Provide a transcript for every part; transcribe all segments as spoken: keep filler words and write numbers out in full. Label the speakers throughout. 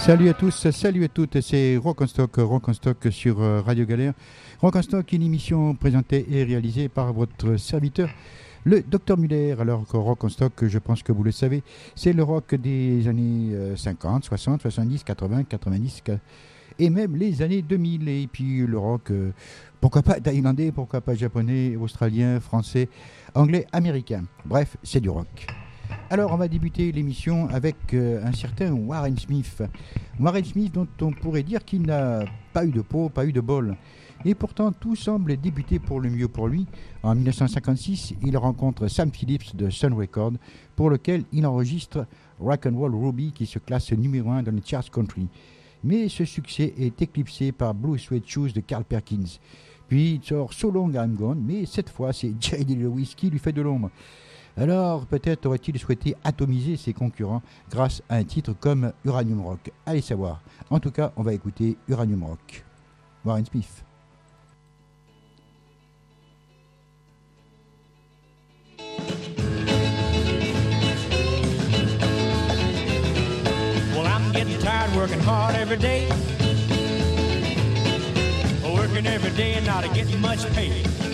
Speaker 1: Salut à tous, salut à toutes, c'est Rock en Stock, Rock en Stock sur Radio Galère. Rock en Stock, une émission présentée et réalisée par votre serviteur, le docteur Muller. Alors que Rock en Stock, je pense que vous le savez, c'est le rock des années cinquante, soixante, soixante-dix, quatre-vingts, quatre-vingt-dix et même les années deux mille. Et puis le rock, euh, pourquoi pas thaïlandais, pourquoi pas japonais, australien, français, anglais, américain. Bref, c'est du rock. Alors on va débuter l'émission avec euh, un certain Warren Smith. Warren Smith dont on pourrait dire qu'il n'a pas eu de peau, pas eu de bol. Et pourtant tout semble débuter pour le mieux pour lui. En dix-neuf cent cinquante-six, il rencontre Sam Phillips de Sun Records pour lequel il enregistre Rock'n'Roll Ruby qui se classe numéro un dans les charts country. Mais ce succès est éclipsé par Blue Suede Shoes de Carl Perkins. Puis il sort So Long I'm Gone, mais cette fois c'est Jerry Lee Lewis qui lui fait de l'ombre. Alors, peut-être aurait-il souhaité atomiser ses concurrents grâce à un titre comme Uranium Rock. Allez savoir. En tout cas, on va écouter Uranium Rock. Warren Smith.
Speaker 2: Well, I'm getting tired working hard every day. Working every day and not getting much pay.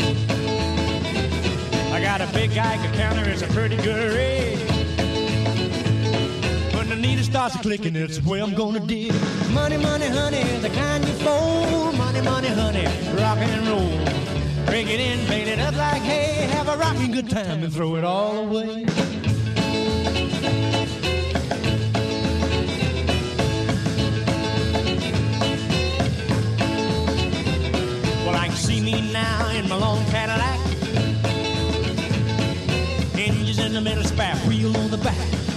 Speaker 2: I got a big Geiger counter, it's a pretty good rate. When the needle starts clicking, it's the way I'm gonna dig. Money, money, honey, the kind you fold. Money, money, honey, rock and roll. Break it in, paint it up like hay. Have a rocking good time and throw it all away. Well, I can see me now in my long Cadillac. Hinges in the middle, spare wheel on the back.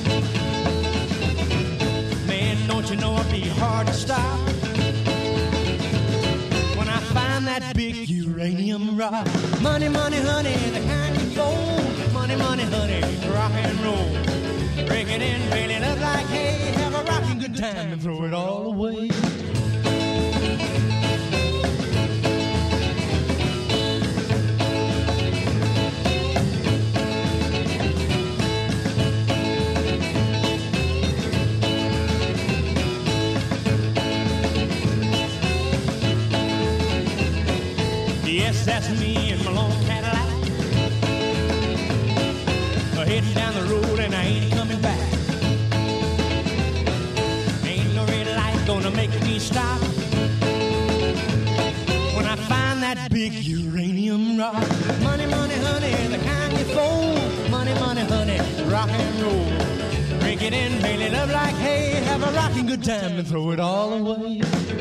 Speaker 2: Man, don't you know it'd be hard to stop when I find that big uranium rock. Money, money, honey, the kind you fold. Money, money, honey, rock and roll. Break it in, paint it up like hay. Have a rocking good time and throw it all away. Yes, that's me in my long Cadillac. I'm heading down the road and I ain't coming back. Ain't no red light gonna make me stop when I find that big uranium rock. Money, money, honey, the kind you fold. Money, money, honey, rock and roll. Drink it in, paint it up like hay. Have a rocking good time and throw it all away.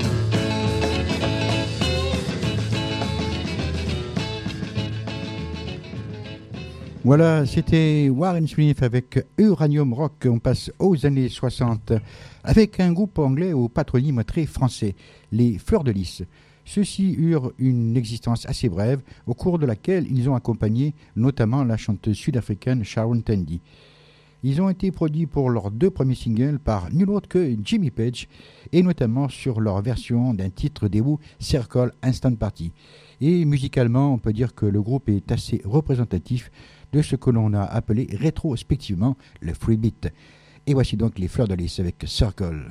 Speaker 1: Voilà, c'était Warren Smith avec Uranium Rock. On passe aux années soixante avec un groupe anglais au patronyme très français, les Fleurs de Lys. Ceux-ci eurent une existence assez brève, au cours de laquelle ils ont accompagné notamment la chanteuse sud-africaine Sharon Tandy. Ils ont été produits pour leurs deux premiers singles par nul autre que Jimmy Page, et notamment sur leur version d'un titre des Who, Circle Instant Party. Et musicalement, on peut dire que le groupe est assez représentatif de ce que l'on a appelé rétrospectivement le free beat. Et voici donc les Fleurs de Lys avec Circle.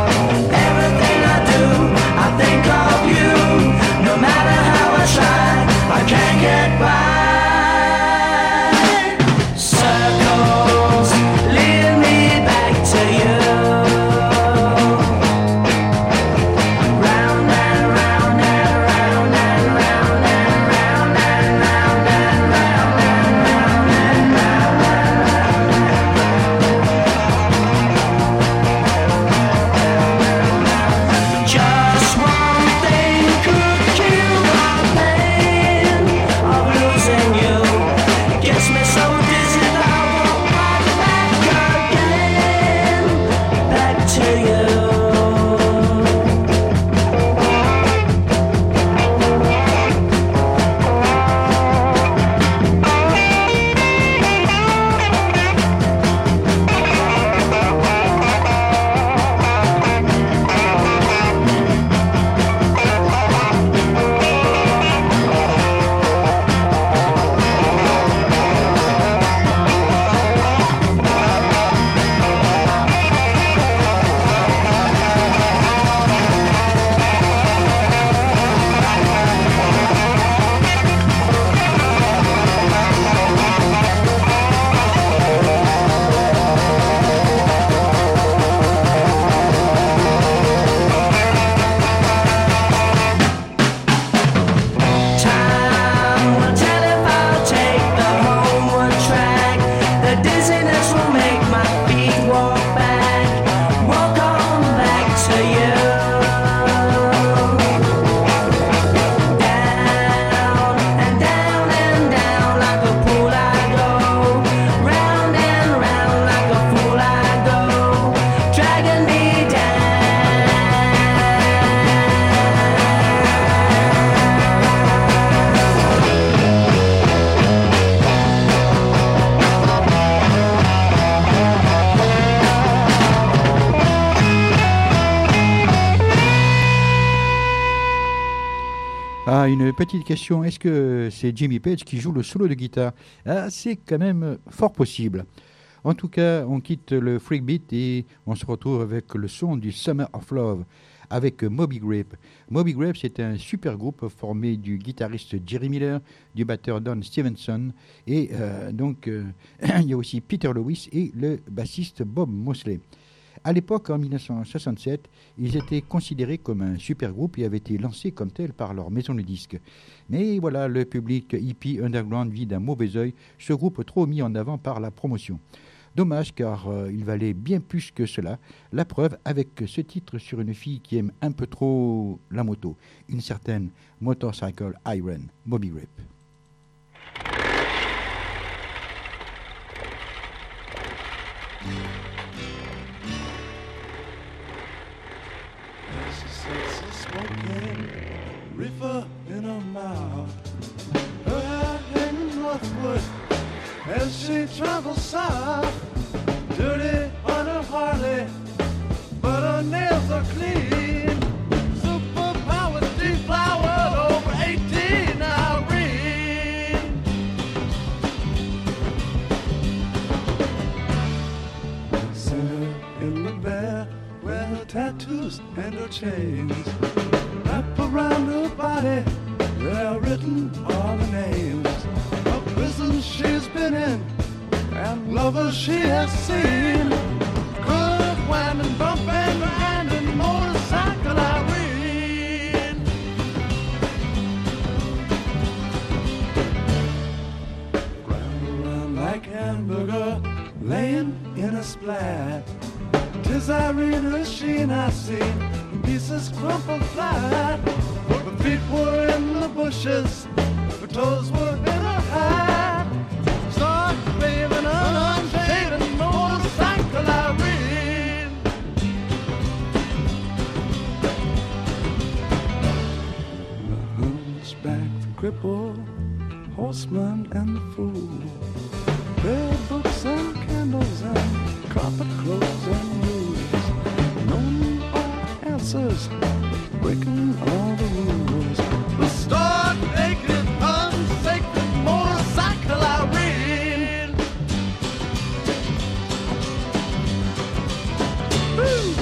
Speaker 3: No matter how I try
Speaker 1: petite question, est-ce que c'est Jimmy Page qui joue le solo de guitare? Ah, c'est quand même fort possible. En tout cas, on quitte le freak beat et on se retrouve avec le son du Summer of Love, avec Moby Grape. Moby Grape, c'est un super groupe formé du guitariste Jerry Miller, du batteur Don Stevenson, et euh, donc euh, il y a aussi Peter Lewis et le bassiste Bob Mosley. À l'époque, en dix-neuf cent soixante-sept, ils étaient considérés comme un super groupe et avaient été lancés comme tels par leur maison de disques. Mais voilà, le public hippie underground vit d'un mauvais œil ce groupe trop mis en avant par la promotion. Dommage, car euh, il valait bien plus que cela. La preuve avec ce titre sur une fille qui aime un peu trop la moto, une certaine Motorcycle Iron, Moby Grape.
Speaker 3: Reefer in her mouth, her hair hanging northward as she travels south. Dirty on her Harley, but her nails are clean. Superpowers deflowered over eighteen Irene. Seen her in the bear, where her tattoos and her chains wrap around her body, there written all the names of prisons she's been in and lovers she has seen. Curve, winding, bumping, grinding, motorcycle Irene. Ground around like hamburger, laying in a splat. 'Tis Irene, her sheen I seen, pieces crumpled flat. Her feet were in the bushes, her toes were in her hat. Start waving an unshaven motorcycle Irene. The hunchback, the cripple, horseman and the fool. Bare books and candles and carpet clothes and rules. No answers, breaking all the rules. We'll start making unsacred motorcycle Irene. Woo!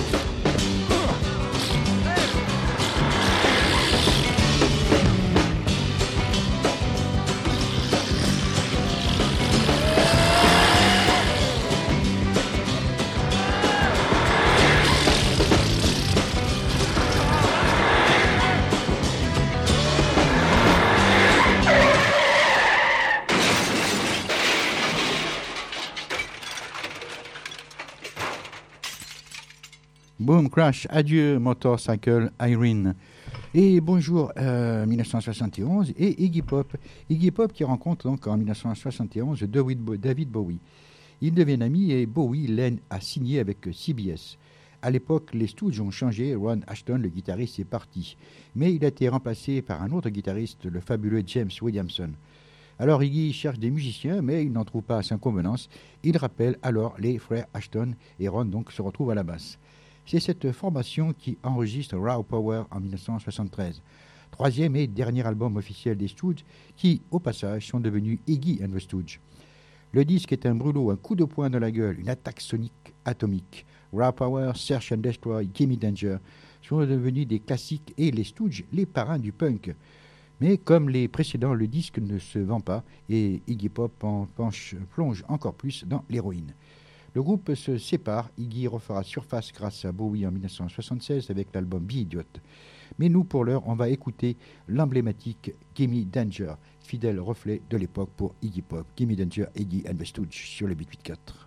Speaker 1: Boom, crash, adieu Motorcycle Irene. Et bonjour euh, dix-neuf cent soixante et onze et Iggy Pop. Iggy Pop qui rencontre donc en dix-neuf cent soixante et onze David, Bo- David Bowie. Ils deviennent amis et Bowie l'aide à signer avec C B S. À l'époque, les Stooges ont changé, Ron Ashton, le guitariste, est parti. Mais il a été remplacé par un autre guitariste, le fabuleux James Williamson. Alors Iggy cherche des musiciens, mais il n'en trouve pas à sa convenance. Il rappelle alors les frères Ashton et Ron donc se retrouvent à la basse. C'est cette formation qui enregistre Raw Power en dix-neuf cent soixante-treize, troisième et dernier album officiel des Stooges, qui, au passage, sont devenus Iggy and the Stooges. Le disque est un brûlot, un coup de poing dans la gueule, une attaque sonique atomique. Raw Power, Search and Destroy, Gimme Danger sont devenus des classiques et les Stooges, les parrains du punk. Mais comme les précédents, le disque ne se vend pas et Iggy Pop en penche, plonge encore plus dans l'héroïne. Le groupe se sépare, Iggy refera surface grâce à Bowie en dix-neuf cent soixante-seize avec l'album Be Idiot. Mais nous, pour l'heure, on va écouter l'emblématique Gimme Danger, fidèle reflet de l'époque pour Iggy Pop. Gimme Danger, Iggy and the Stooges sur le huit huit quatre.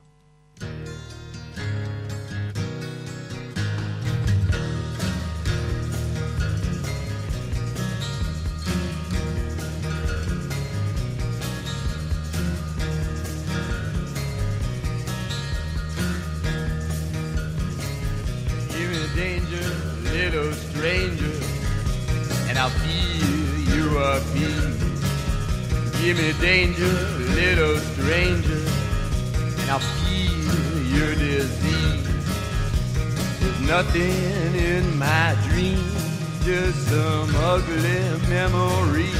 Speaker 4: Danger, little stranger, and I'll feel you are me. Give me danger, little stranger, and I'll feel your disease. There's nothing in my dream just some ugly memories.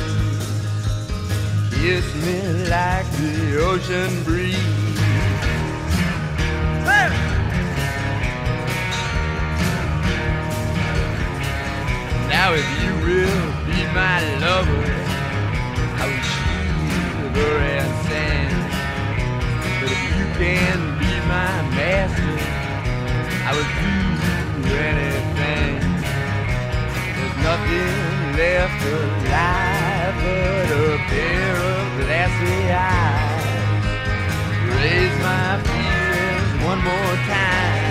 Speaker 4: Kiss me like the ocean breeze. Hey! Now if you will be my lover, I will shiver and stand. But if you can be my master, I will do anything. There's nothing left alive but a pair of glassy eyes. Raise my feelings one more time.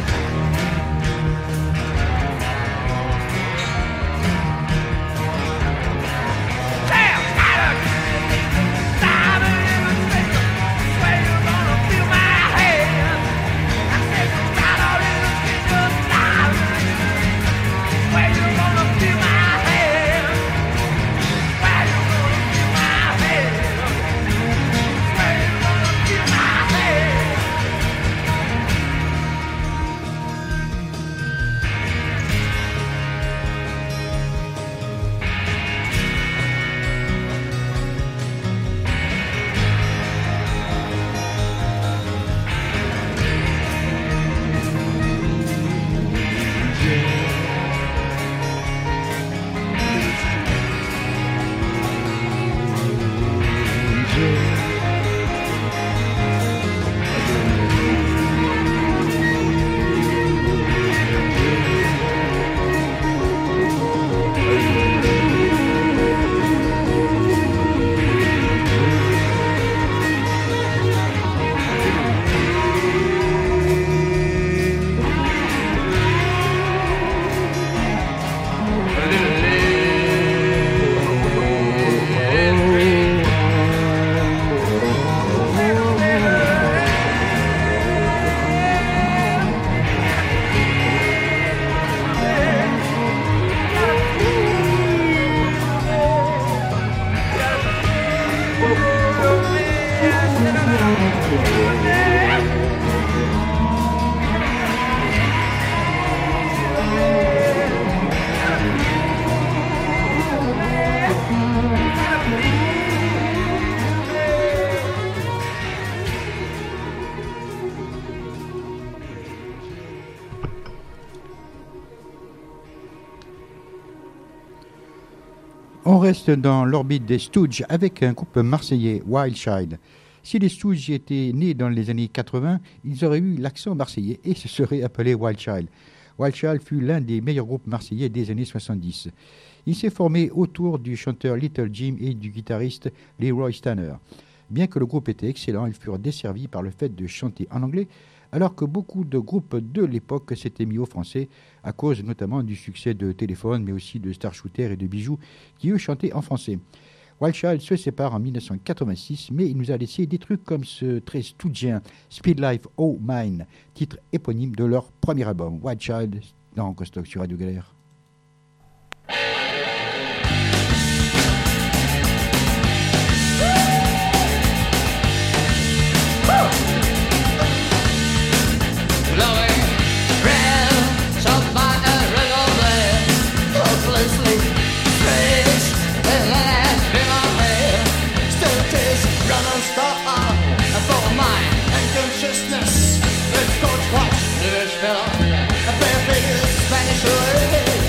Speaker 1: On reste dans l'orbite des Stooges avec un groupe marseillais, Wild Child. Si les Stooges étaient nés dans les années quatre-vingts, ils auraient eu l'accent marseillais et se seraient appelés Wild Child. Wild Child fut l'un des meilleurs groupes marseillais des années soixante-dix. Il s'est formé autour du chanteur Little Jim et du guitariste Leroy Stanner. Bien que le groupe était excellent, ils furent desservis par le fait de chanter en anglais, alors que beaucoup de groupes de l'époque s'étaient mis au français, à cause notamment du succès de Téléphone, mais aussi de Star Shooter et de Bijoux, qui eux chantaient en français. Wild Child se sépare en dix-neuf cent quatre-vingt-six, mais il nous a laissé des trucs comme ce très stoogien Speed Life Oh Mine, titre éponyme de leur premier album, Wild Child, dans Rock and Stock sur Radio Galère.
Speaker 5: Spanish away.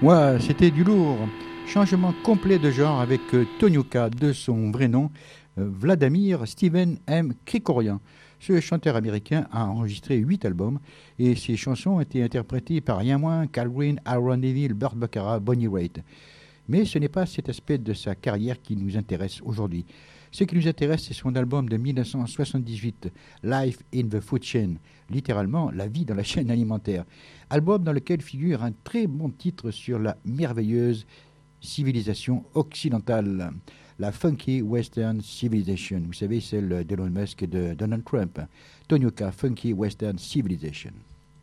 Speaker 1: Ouais, c'était du lourd. Changement complet de genre avec euh, Tonioka, de son vrai nom, euh, Vladimir Steven M. Krikorian. Ce chanteur américain a enregistré huit albums et ses chansons ont été interprétées par rien moins qu'Al Green, Aaron Neville, Burt Bacharach, Bonnie Raitt. Mais ce n'est pas cet aspect de sa carrière qui nous intéresse aujourd'hui. Ce qui nous intéresse, c'est son album de mille neuf cent soixante-dix-huit, Life in the Food Chain, littéralement La vie dans la chaîne alimentaire. Album dans lequel figure un très bon titre sur la merveilleuse civilisation occidentale, la Funky Western Civilization. Vous savez, celle d'Elon Musk et de Donald Trump. Tonioka, Funky Western Civilization.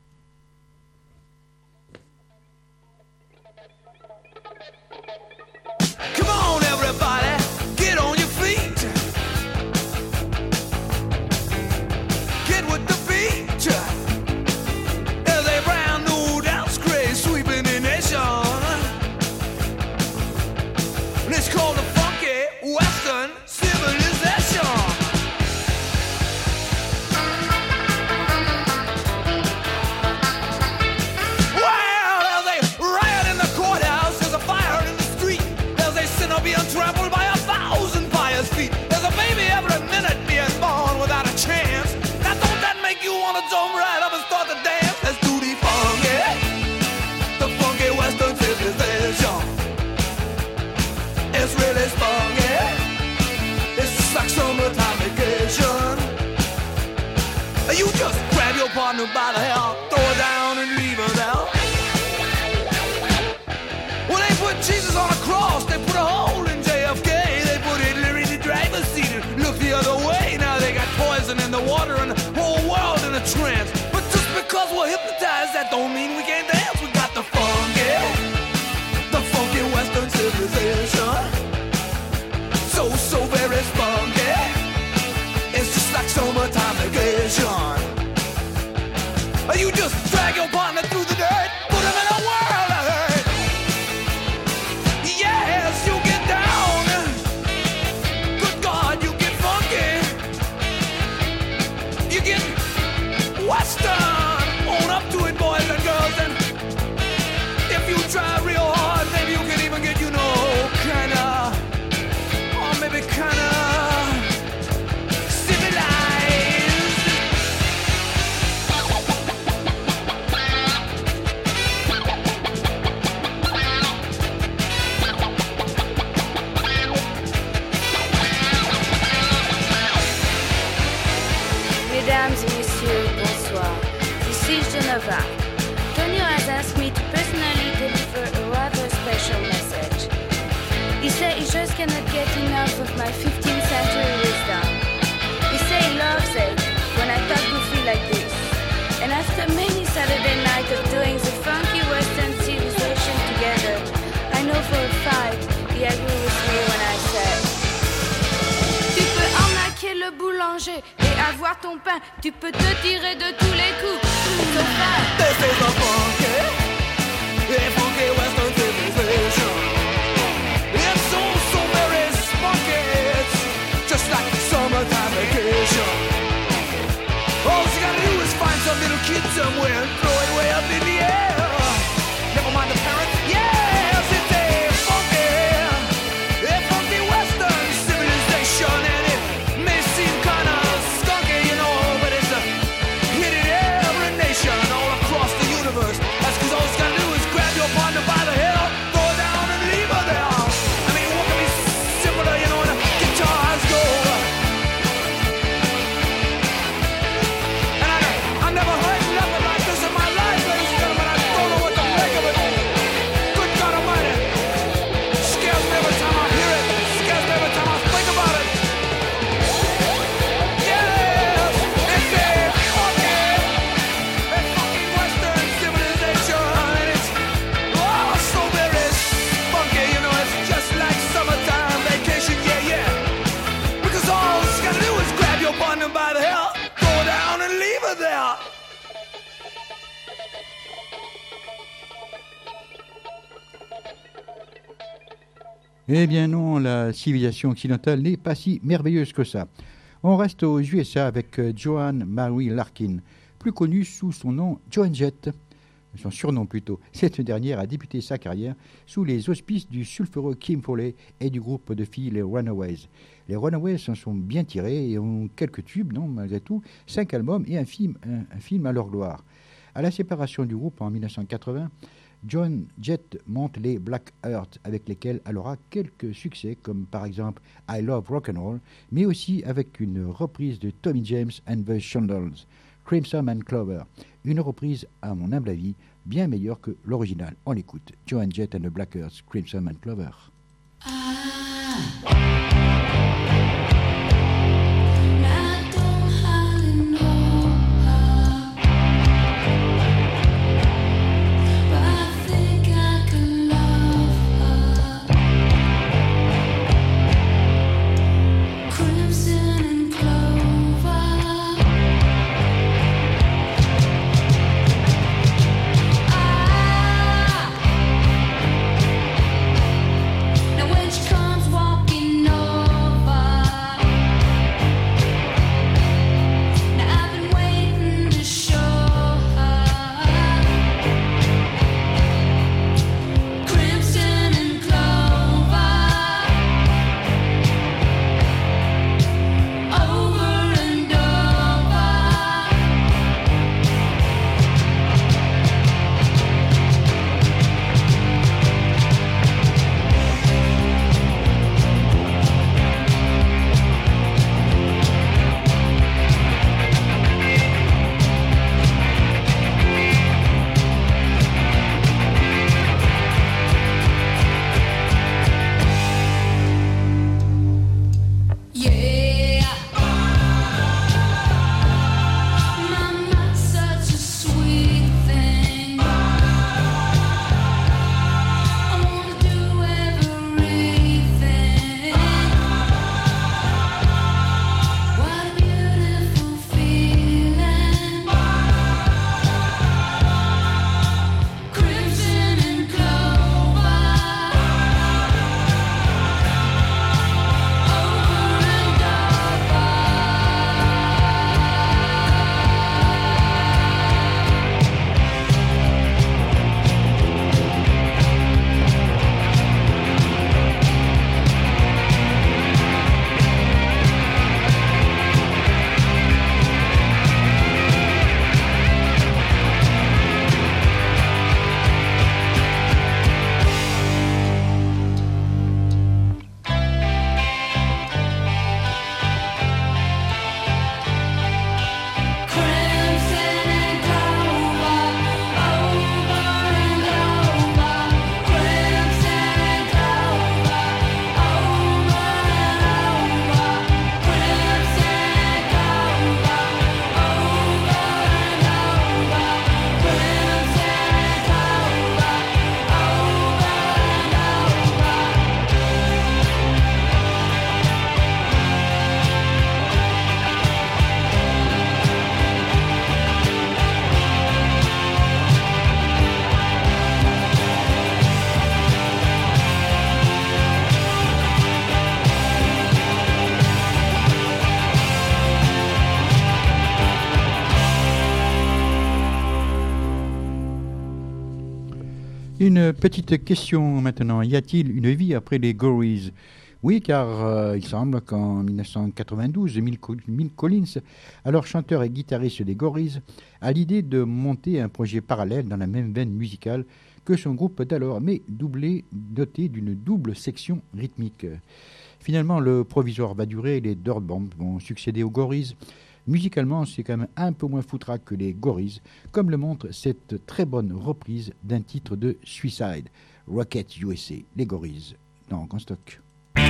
Speaker 2: Come on, everybody, get on your feet. Get with the beat. There's a brand new dance craze sweeping the nation. And it's called the Funky Western Civilization. Well, there's a riot in the courthouse, there's a fire in the street, there's a sinner being trampled by a thousand pious feet. There's a baby every minute being born without a chance. Now don't that make you want to jump right up and start to dance? Let's do the funky, the funky Western civilization. It's really funky. It's just like summertime vacation. You just grab your partner by the hair, throw her down and leave her there. Well, they put Jesus on a cross, they put a hole in J F K, they put Hitler in the driver's seat and look the other way. Now they got poison in the water and the whole world in a trance. But just because we're hypnotized, that don't mean we can't dance. We got the funky, the funky Western civilization. So, so very funky. It's just like summertime vacation. You just drag your partner through the dirt, put him in a world of hurt. Yes, you get down. Good God, you get funky. You get Western. Own up to it, boys and girls. And if you try real hard, maybe you can even get, you know, kinda, or maybe kinda civilized.
Speaker 5: Mesdames et messieurs, bonsoir. Ici Geneva. Tonio has asked me to personally deliver a rather special message. He said he just cannot get enough of my fifteenth century wisdom. He said he loves it when I talk goofy like this. And after many Saturday nights of doing the funky Western civilization together, I know for a fact he agrees with me when I say, tu peux arnaquer le boulanger et avoir ton pain, tu peux te tirer de tous les coups. Ton pain.
Speaker 2: This is a funky, a funky Western civilization. It's so, so very spunky. It's just like summertime vacation. All you gotta do is find some little kid somewhere and throw it way up in the air. Never mind the parents. Yes, it's a funky, a funky Western civilization. And it may seem kinda skunky, you know, but it's a hit in every nation all across the universe. That's 'cause all you gotta do is grab your partner by the hair, throw her down and leave her there. I mean, what can be simpler, you know, when the guitars go. And I, I never heard nothing like this in my life, ladies and gentlemen. I don't know what to make of it. Good God Almighty. Scares me every time I hear it. Scares me every time I think about it. Yes, it's a funky, a funky Western civilization. And it's, oh, so very funky, you know, it's just like summertime vacation, yeah, yeah. Because all you gotta do is grab your partner by the hair, go down and leave her there.
Speaker 1: Eh bien non, la civilisation occidentale n'est pas si merveilleuse que ça. On reste aux U S A avec euh, Joan Marie Larkin, plus connue sous son nom Joan Jett. son surnom plutôt. Cette dernière a débuté sa carrière sous les auspices du sulfureux Kim Fowley et du groupe de filles les Runaways. Les Runaways s'en sont bien tirés et ont quelques tubes, non, malgré tout, cinq albums et un film, un, un film à leur gloire. À la séparation du groupe en dix-neuf cent quatre-vingts, Joan Jett monte les Black Heart, avec lesquels elle aura quelques succès, comme par exemple I Love Rock'n'Roll, mais aussi avec une reprise de Tommy James and the Shondells, Crimson and Clover. Une reprise, à mon humble avis, bien meilleure que l'original. On l'écoute. Joan Jett and the Black Heart, Crimson and Clover. Ah. Une petite question maintenant. Y a-t-il une vie après les Gories ? Oui, car euh, il semble qu'en dix-neuf cent quatre-vingt-douze, Mill Collins, alors chanteur et guitariste des Gories, a l'idée de monter un projet parallèle dans la même veine musicale que son groupe d'alors, mais doublé, doté d'une double section rythmique. Finalement, le provisoire va durer et les Dirt Bombs vont succéder aux Gories. Musicalement, c'est quand même un peu moins foutraque que les Gories, comme le montre cette très bonne reprise d'un titre de Suicide, Rocket U S A, les Gories, dans Rock'n'Stock.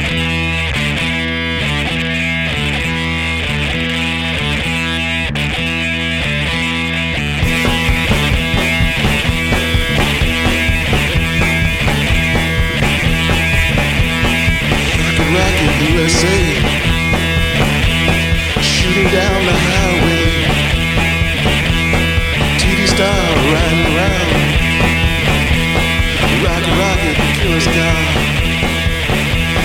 Speaker 6: Rocket U S A, shooting down the highway, T V star riding around, rocket, rocket, killer sky.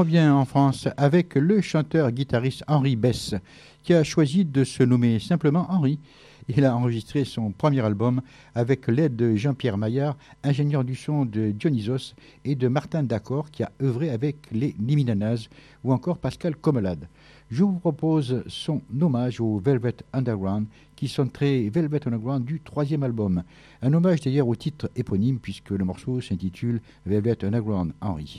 Speaker 1: revient en France avec le chanteur-guitariste Henri Besse, qui a choisi de se nommer simplement Henri. Il a enregistré son premier album avec l'aide de Jean-Pierre Maillard, ingénieur du son de Dionysos, et de Martin Dacor, qui a œuvré avec les Liminanas, ou encore Pascal Comelade. Je vous propose son hommage au Velvet Underground, qui sonnerait Velvet Underground du troisième album. Un hommage d'ailleurs au titre éponyme, puisque le morceau s'intitule Velvet Underground Henri.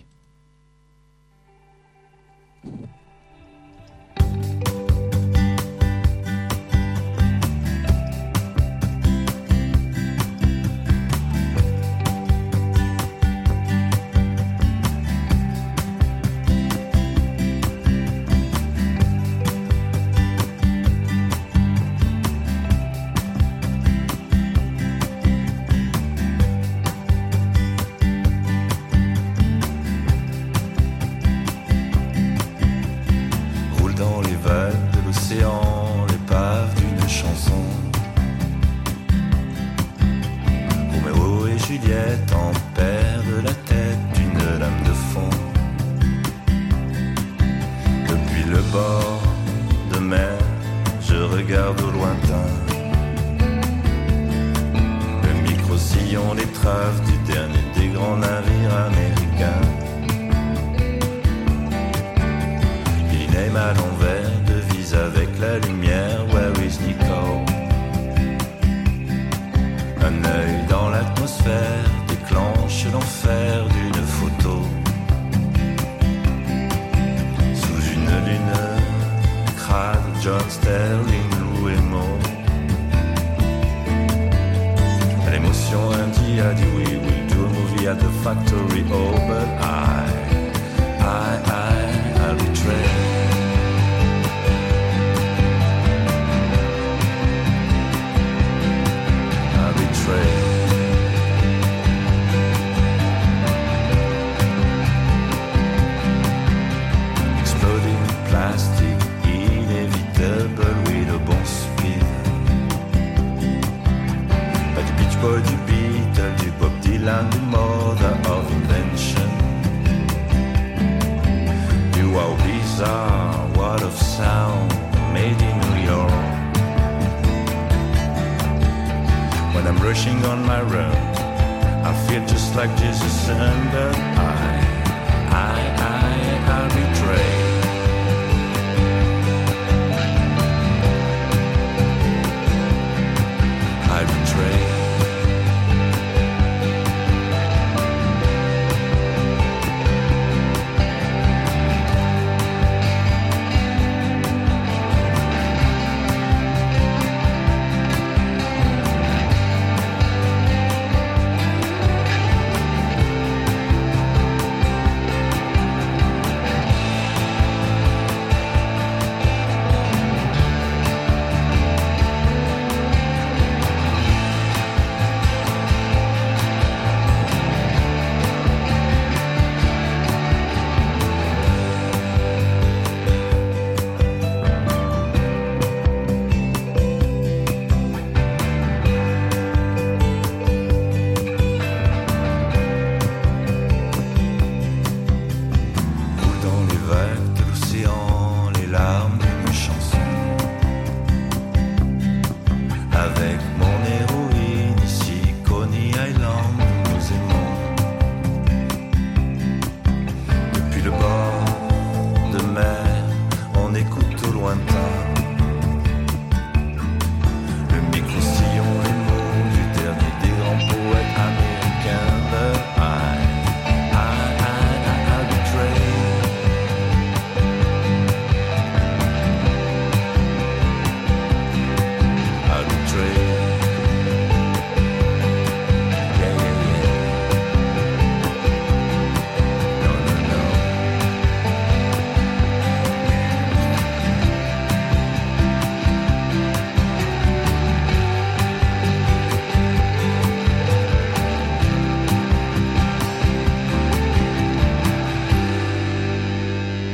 Speaker 6: L'épave d'une chanson. Roméo et Juliette en perdent la tête d'une lame de fond. Depuis le bord de mer, je regarde au lointain le micro-sillon, l'étrave du dernier des grands navires américains. Il n'aime à l'envers, avec la lumière, where is Nico? Un œil dans l'atmosphère déclenche l'enfer d'une photo. Sous une lune crade, John Sterling, Lou et Mo. L'émotion indie a dit oui, we'll do a movie at the factory, oh but I, I, I, I'll betray. Exploding plastic, inévitable, oui, le bon speed. Pas du Beach Boy, du Beatle, du Bob Dylan, du Mother of Invention. Du wow bizarre, what of sound, made in New York. When I'm rushing on my road, I feel just like Jesus, and but I, I, I, I betray. I betray.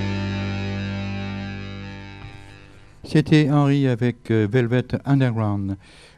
Speaker 1: C'était Henri avec euh, Velvet Underground.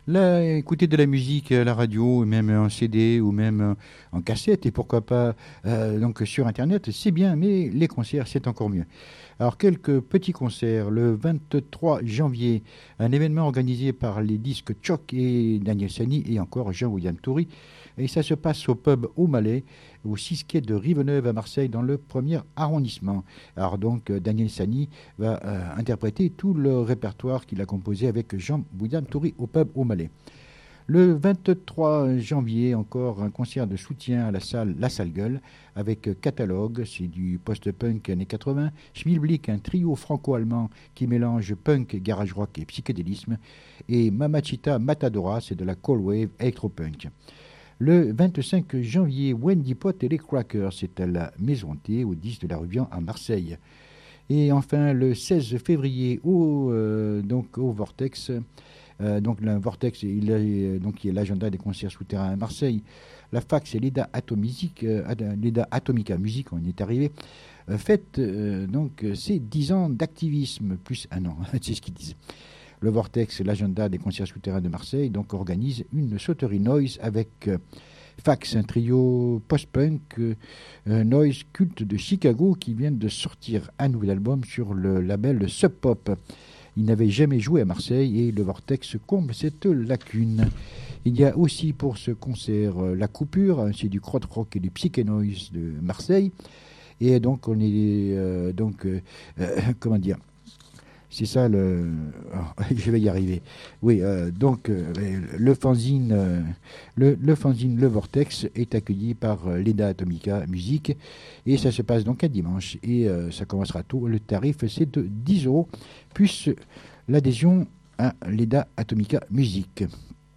Speaker 1: Là, écouter de la musique à la radio, même en C D ou même en cassette, et pourquoi pas euh, donc sur Internet, c'est bien, mais les concerts, c'est encore mieux. Alors, quelques petits concerts. Le vingt-trois janvier, un événement organisé par les disques Choc et Daniel Sani et encore Jean-William Toury. Et ça se passe au pub Au Malais, au six quai de Riveneuve à Marseille, dans le premier arrondissement. Alors donc, Daniel Sani va euh, interpréter tout le répertoire qu'il a composé avec Jean-William Toury au pub Au Malais. Le vingt-trois janvier, encore un concert de soutien à la salle La Salle Gueule avec Catalogue, c'est du post-punk années quatre-vingts, Schmilblick, un trio franco-allemand qui mélange punk, garage rock et psychédélisme, et Mamachita Matadora, c'est de la cold wave electropunk. Le vingt-cinq janvier, Wendy Pot et les Crackers, c'est à la Maison T, au dix de la rue Vian à Marseille. Et enfin, le seize février, au, euh, donc au Vortex, euh, donc le Vortex, il est, donc, il est l'agenda des concerts souterrains à Marseille. La fac, et l'Eda Atomique, euh, l'Eda Atomica Musique, on y est arrivé, euh, fête euh, donc ses dix ans d'activisme, plus un an, c'est ce qu'ils disent. Le Vortex, l'agenda des concerts souterrains de Marseille, donc organise une sauterie noise avec euh, Fax, un trio post-punk euh, noise culte de Chicago qui vient de sortir un nouvel album sur le label Sub Pop. Il n'avait jamais joué à Marseille et le Vortex comble cette lacune. Il y a aussi pour ce concert euh, La Coupure, c'est du crowd rock et du psyché noise de Marseille. Et donc on est euh, donc euh, euh, comment dire. C'est ça le. Oh, je vais y arriver. Oui, euh, donc euh, le fanzine, euh, le, le fanzine Le Vortex est accueilli par euh, l'Eda Atomica Musique et ça se passe donc un dimanche et euh, ça commencera tôt. Le tarif c'est de dix euros plus l'adhésion à l'Eda Atomica Musique.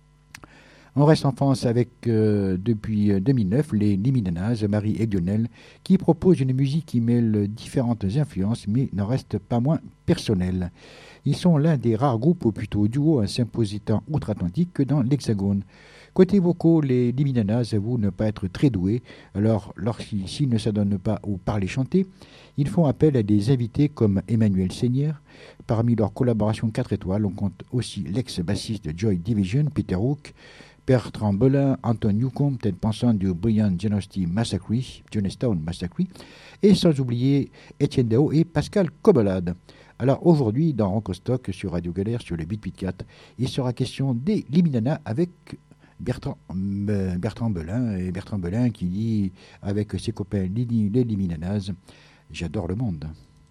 Speaker 1: On reste en France avec, euh, depuis deux mille neuf, les Liminanas, Marie et Lionel, qui proposent une musique qui mêle différentes influences, mais n'en reste pas moins personnelle. Ils sont l'un des rares groupes, ou plutôt duos, à s'imposer tant outre-Atlantique que dans l'Hexagone. Côté vocaux, les Liminanas avouent ne pas être très doués, alors lorsqu'ils ne s'adonnent pas au parler-chanter, ils font appel à des invités comme Emmanuel Seigneur. Parmi leurs collaborations quatre étoiles, on compte aussi l'ex-bassiste de Joy Division, Peter Hook, Bertrand Belin, Anton Newcomb, tête pensante du Brian Jonestown Massacre, Jonestown Massacre, et sans oublier Étienne Dao et Pascal Cobelade. Alors aujourd'hui, dans Rockstock sur Radio Galère, sur le huit huit quatre, il sera question des Liminanas avec Bertrand, euh, Bertrand Belin, et Bertrand Belin qui dit avec ses copains les Liminanas, j'adore le monde.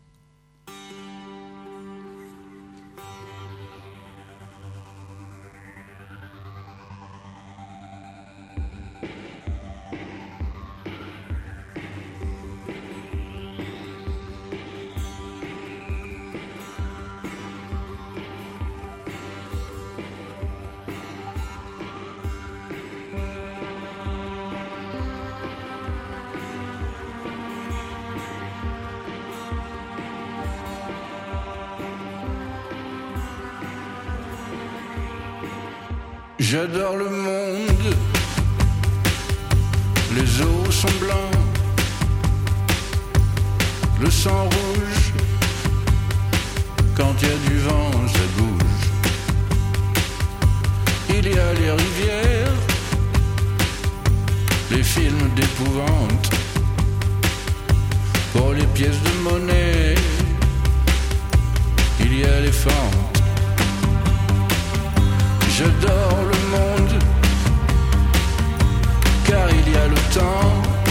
Speaker 6: J'adore le monde, les eaux sont blancs, le sang rouge, quand il y a du vent ça bouge. Il y a les rivières, les films d'épouvante, pour les pièces de monnaie, il y a les fentes. J'adore le monde, car il y a le temps,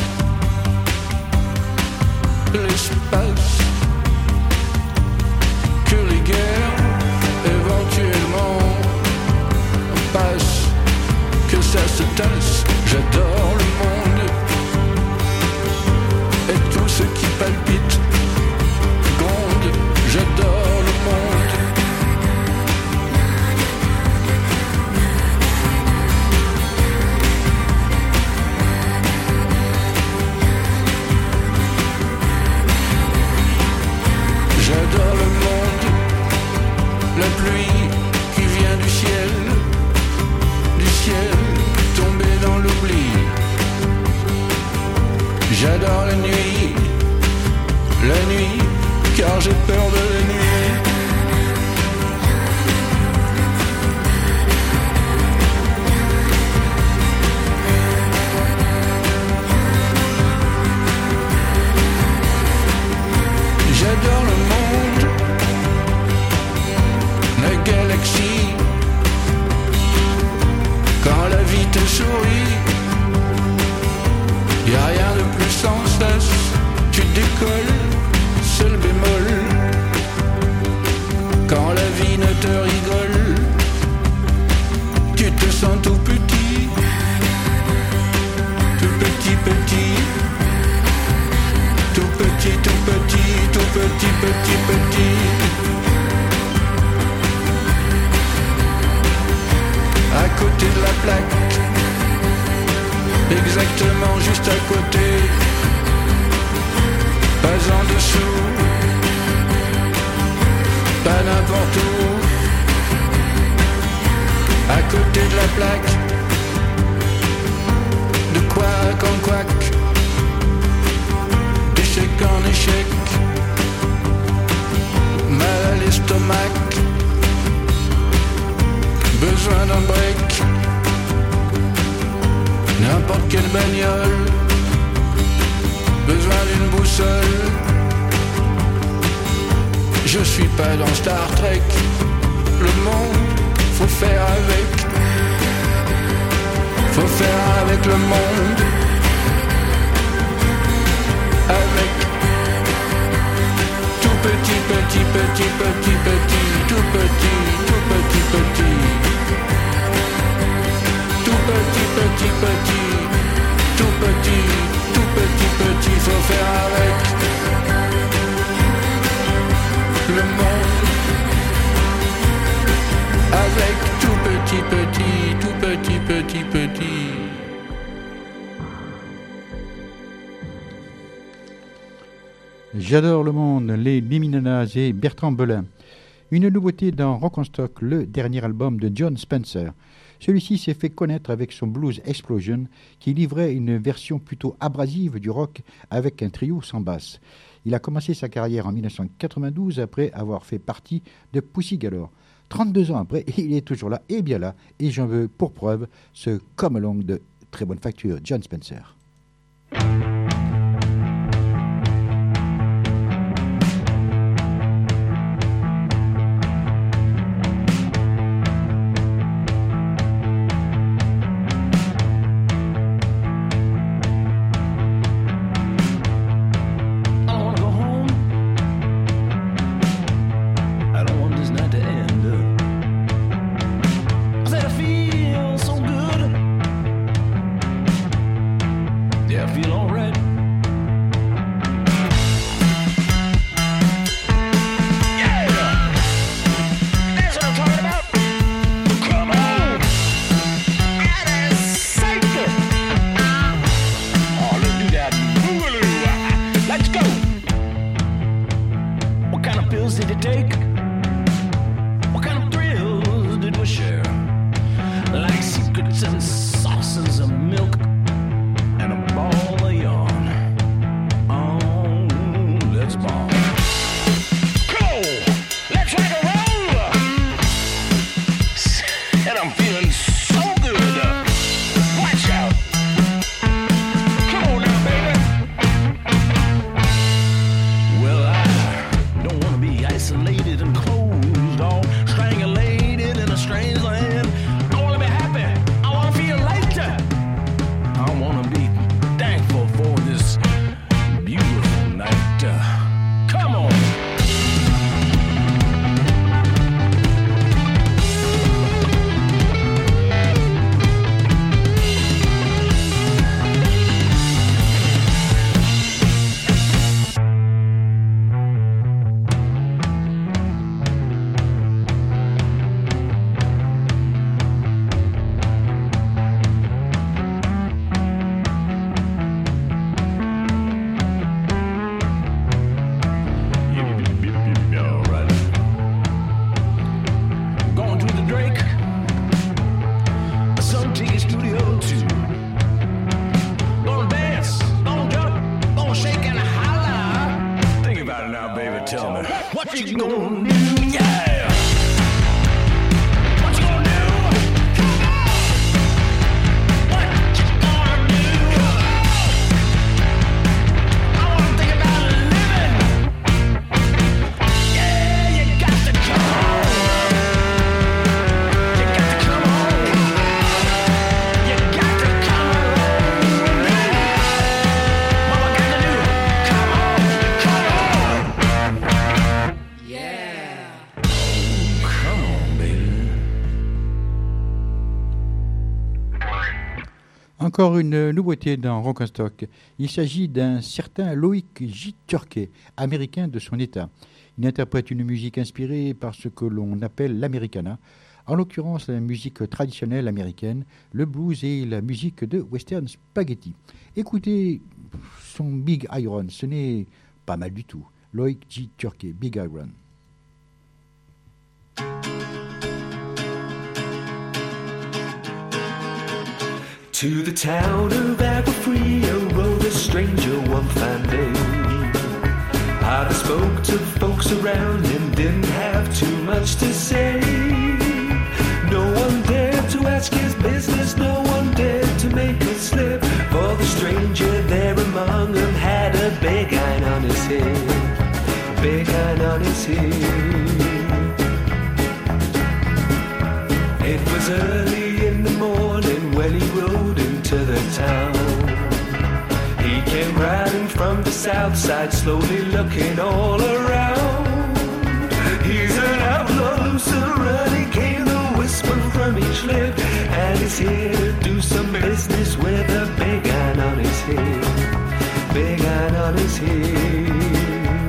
Speaker 6: l'espace, que les guerres éventuellement passent, que ça se tasse. J'adore le monde et tout ce qui palpite, gronde. J'adore le monde.
Speaker 3: te rigole. Tu te sens tout petit, tout petit, petit, tout petit, tout petit, tout petit, petit, petit. À côté de la plaque, exactement juste à côté, pas en dessous, pas n'importe où. À côté de la plaque, de couac en couac, d'échec en échec, mal à l'estomac, besoin d'un break, n'importe quelle bagnole, besoin d'une boussole. Je suis pas dans Star Trek, le monde, faut faire avec, faut faire avec le monde, avec tout petit, petit, petit, petit, petit, tout petit, tout petit, petit, tout petit, petit, petit, tout petit, tout petit, petit, faut faire avec le monde, avec tout petit, petit, tout petit, petit, petit.
Speaker 1: J'adore le monde, les Miminanas et Bertrand Belin. Une nouveauté dans Rock en Stock, le dernier album de Jon Spencer. Celui-ci s'est fait connaître avec son Blues Explosion, qui livrait une version plutôt abrasive du rock avec un trio sans basse. Il a commencé sa carrière en dix-neuf cent quatre-vingt-douze après avoir fait partie de Pussy Galore. trente-deux ans après, il est toujours là, et bien là, et j'en veux pour preuve ce Come Along de très bonne facture, Jon Spencer. encore une nouveauté dans Rock and Stock. Il s'agit d'un certain Loïc J. Turkey, américain de son état. Il interprète une musique inspirée par ce que l'on appelle l'Americana, en l'occurrence la musique traditionnelle américaine, le blues et la musique de western spaghetti. Écoutez son Big Iron, ce n'est pas mal du tout. Loïc J. Turkey, Big Iron.
Speaker 7: To the town of Aquafria rode a stranger one fine day. Hardly spoke to folks around him, didn't have too much to say. No one dared to ask his business, no one dared to make a slip. For the stranger there among them had a big iron on his head, big iron on his head. It was early in the morning when he rode into the town. He came riding from the south side, slowly looking all around. He's an outlaw, loose and running, came the whisper from each lip. And he's here to do some business with a big iron on his head, big iron on his head.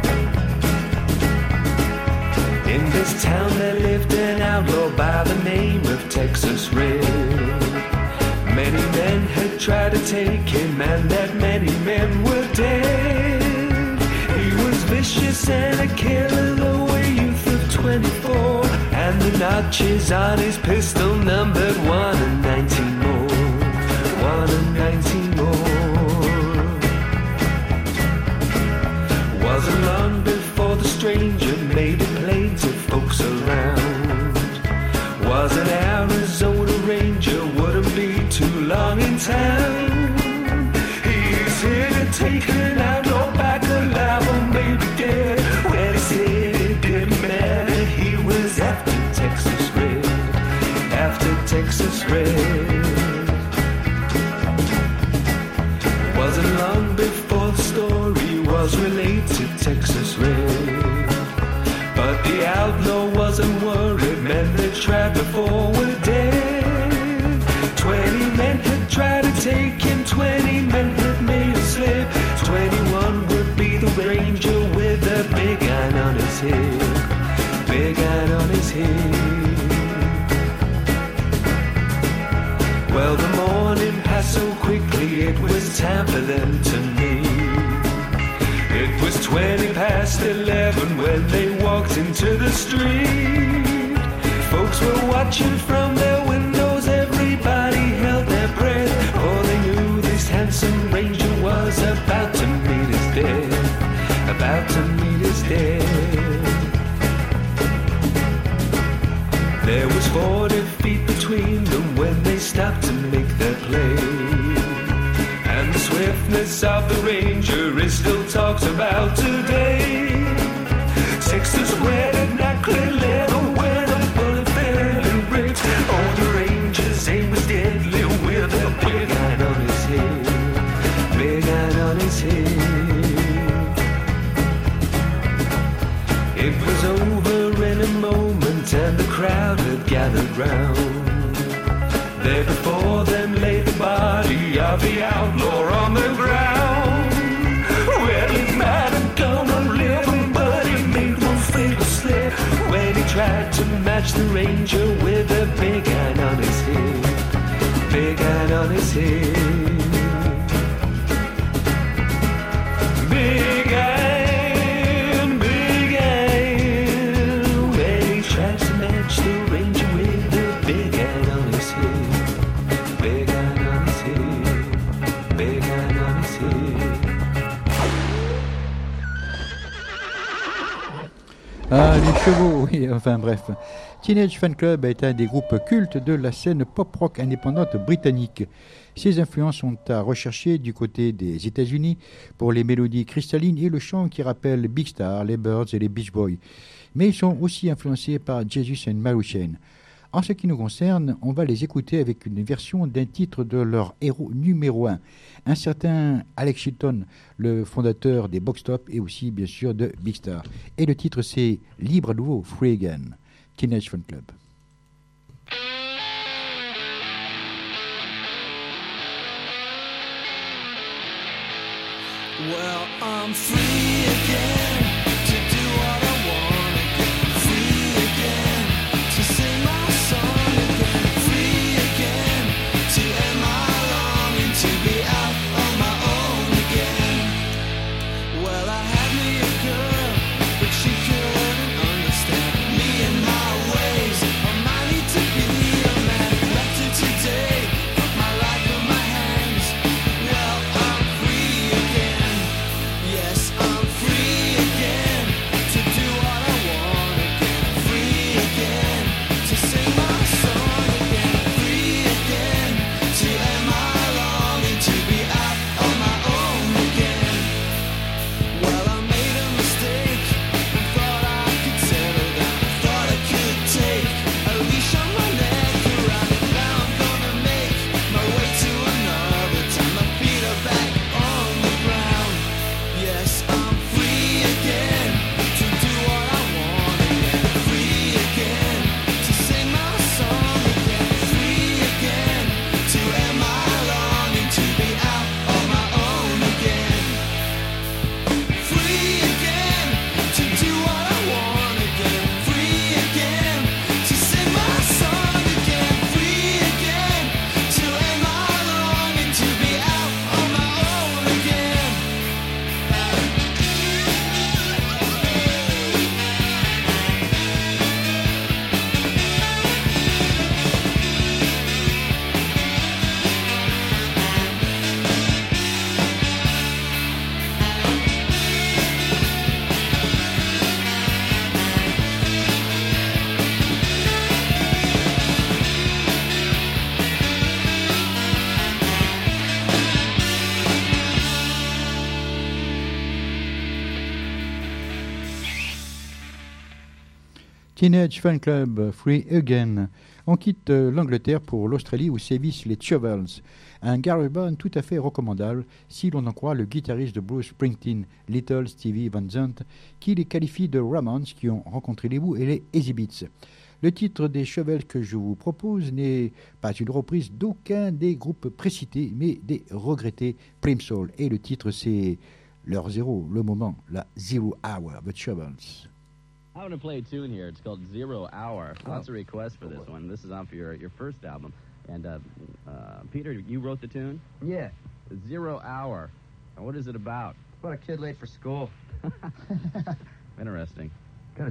Speaker 7: In this town there lived an outlaw by the name of Texas Red. Many men had tried to take him, and that many men were dead. He was vicious and a killer, though a youth of twenty-four, and the notches on his pistol numbered one and nineteen more, one and nineteen more. Wasn't long before the stranger made it plain to folks around. Was an Arizona Ranger, wouldn't be too long in town. He's here to take an outlaw back alive or maybe dead. When he said it didn't matter, he was after Texas Red, after Texas Red. Wasn't long before the story was relayed to Texas Red. But the outlaw wasn't worried, men that tried before were dead. Twenty men had tried to take him, twenty men had made a slip. Twenty-one would be the ranger with a big iron on his head, big iron on his head. Well, the morning passed so quickly, it was time for them to meet. It was twenty past eleven when they walked into the street. Folks were watching from their windows, everybody held their breath, for they knew this handsome ranger was about to meet his death, about to meet his death. There was forty feet between them when they stopped to make their play. And the swiftness of the ranger is still talked about today. Texas Red and not clear leather, where the bullet fell and ripped. Oh, the ranger's aim was deadly with a big iron on his head, big iron on his head. It was over in a moment and the crowd had gathered round. There before them lay the body of the outlaw on the ground. Well, he might have gone on living, but he made one fatal slip when he tried to match the ranger with a big iron on his head, big iron on his head. Big iron, big iron, when he tried to match the ranger with a big iron on his head.
Speaker 1: Ah, les chevaux, oui, enfin bref. Teenage Fan Club est un des groupes cultes de la scène pop-rock indépendante britannique. Ses influences sont à rechercher du côté des États-Unis pour les mélodies cristallines et le chant qui rappelle Big Star, les Byrds et les Beach Boys. Mais ils sont aussi influencés par Jesus and Mary Chain. En ce qui nous concerne, on va les écouter avec une version d'un titre de leur héros numéro un, un certain Alex Chilton, le fondateur des Box Top et aussi bien sûr de Big Star. Et le titre c'est Libre à nouveau, Free Again, Teenage Fan Club.
Speaker 2: Well, I'm free again to do what I want again. Free again to sing my song again. Free again to end my longing to be out on my own again. Well, I had me a girl, but she couldn't understand me and my ways. I might need to be a man. Left her today, put my life in my hands. Well, I'm free again. Yes, I'm free again to do what I want again. Free again to sing my song again. Free again to end my longing to be out on my own again. Well, I made a mistake and thought I could settle down. Thought I could take a leash on my neck around it. Now I'm gonna make my way to another town. My feet are back on the ground. Yes, I'm free again to do what I want again. Free again to sing my song again. Free again to end my longing to be out on my own again. Free again to do what I want again. Free again to sing my song again. Free again to end my longing to be out on my own again.
Speaker 1: Teenage Fan Club, Free Again. On quitte euh, l'Angleterre pour l'Australie où sévissent les Shovels, un garage band tout à fait recommandable si l'on en croit le guitariste de Bruce Springsteen, Little Stevie Van Zandt, qui les qualifie de Ramones qui ont rencontré les Who et les Exhibits. Le titre des Shovels que je vous propose n'est pas une reprise d'aucun des groupes précités, mais des regrettés Plimsoll. Et le titre c'est leur zéro, le moment, la Zero Hour, The Shovels.
Speaker 8: I want to play a tune here. It's called Zero Hour. Lots of requests for this one. This is on for your, your first album. And, uh, uh, Peter, you wrote the tune?
Speaker 9: Yeah.
Speaker 8: Zero Hour. Now, what is it about?
Speaker 9: About a kid late for school.
Speaker 8: Interesting.
Speaker 9: Good.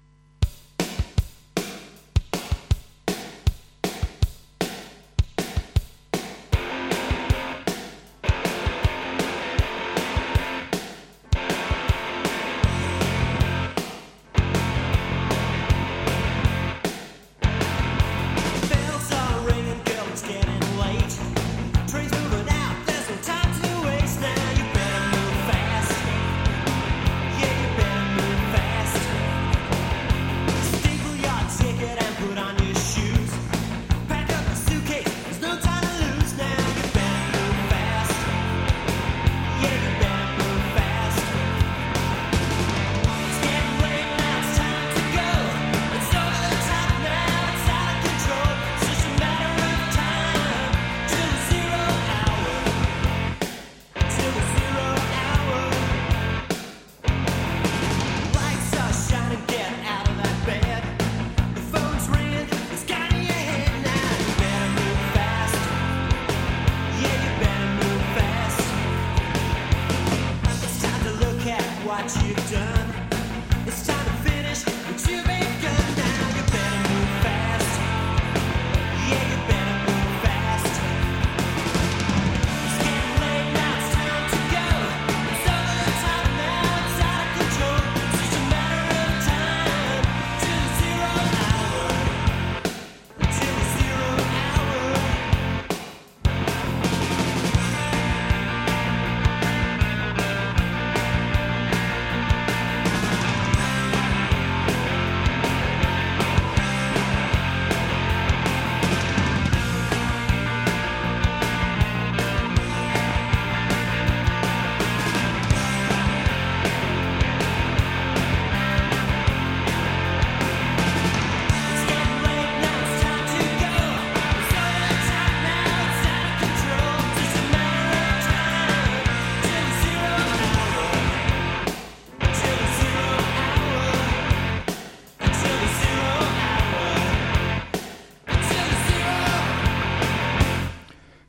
Speaker 2: Bells are ringing, girl, it's getting late. Train's moving out, there's no time to waste now. You better move fast. Yeah, you better move fast.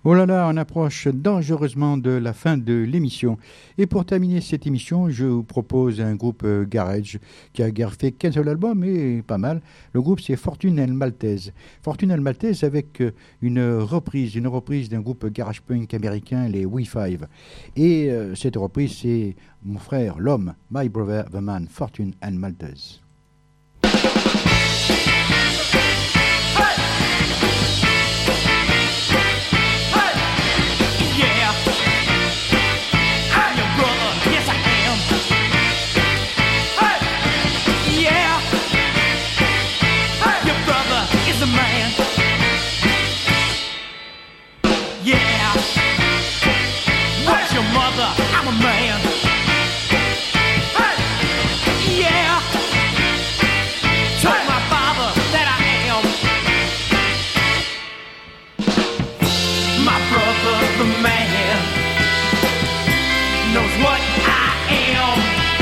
Speaker 1: Oh là là, on approche dangereusement de la fin de l'émission. Et pour terminer cette émission, je vous propose un groupe euh, garage qui a guère fait qu'un seul album, mais pas mal. Le groupe, c'est Fortune and Maltese. Fortune and Maltese avec euh, une reprise, une reprise d'un groupe garage punk américain, les We Five. Et euh, cette reprise, c'est mon frère, l'homme, My Brother, the Man, Fortune and Maltese.
Speaker 2: I'm a man. Hey! Yeah. Told my father that I am. My brother, the man, knows what I am.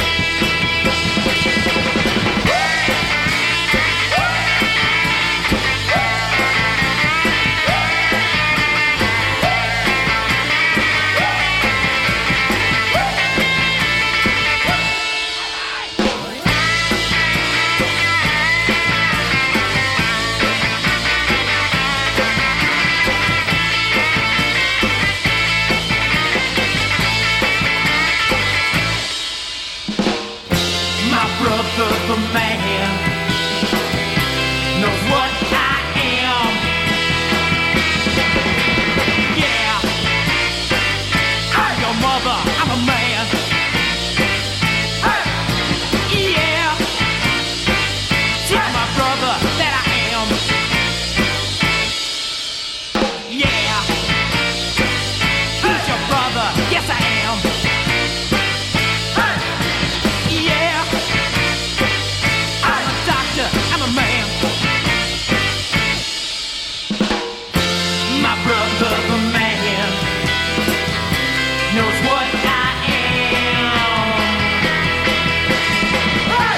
Speaker 2: The man knows what I am. Yeah, I'm your mother, I'm a man. Hey! Yeah, tell my brother that I am. Yeah, he's your brother, yes I am. Hey! Yeah, I'm a man. My brother, the man, knows what I am. Hey!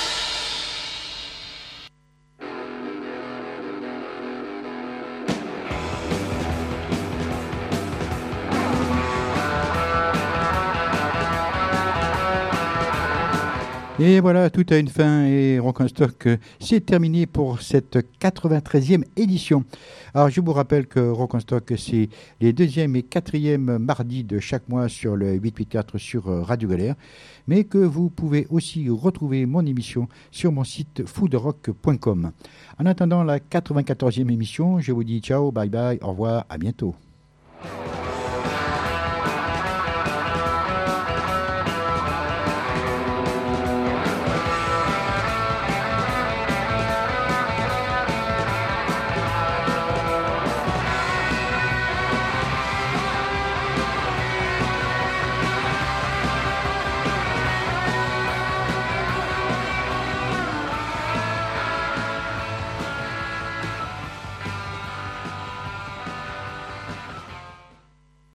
Speaker 1: Et voilà, tout a une fin et Rock en Stock, euh, c'est terminé pour cette quatre-vingt-treizième édition. Alors je vous rappelle que Rock en Stock, c'est les deuxième et quatrième mardis de chaque mois sur le huit huit quatre sur euh, Radio Galère, mais que vous pouvez aussi retrouver mon émission sur mon site foodrock point com. En attendant la quatre-vingt-quatorzième émission, je vous dis ciao, bye bye, au revoir, à bientôt.